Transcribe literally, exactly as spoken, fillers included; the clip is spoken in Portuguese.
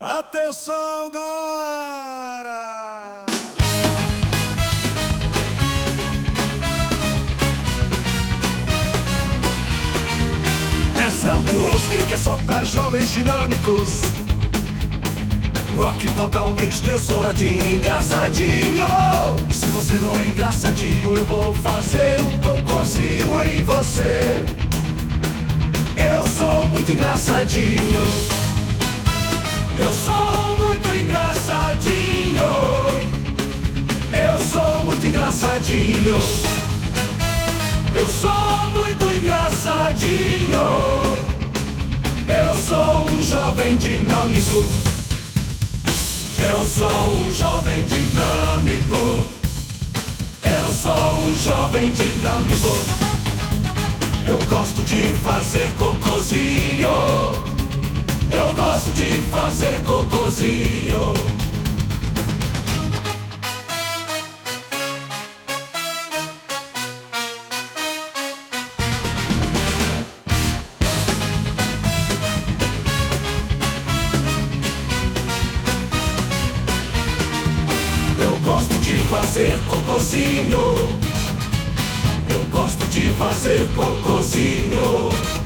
Atenção, galera! Essa música é só para jovens dinâmicos. Rock totalmente descoladinho, engraçadinho. Se você não é engraçadinho, eu vou fazer um cocôzinho em você. Eu sou muito engraçadinho. Eu sou muito engraçadinho. Eu sou muito engraçadinho. Eu sou muito engraçadinho. Eu sou um jovem dinâmico. Eu sou um jovem dinâmico. Eu sou um jovem dinâmico. Eu gosto de fazer cocôzinho. Eu gosto de fazer cocôzinho. Eu gosto de fazer cocôzinho. Eu gosto de fazer cocôzinho.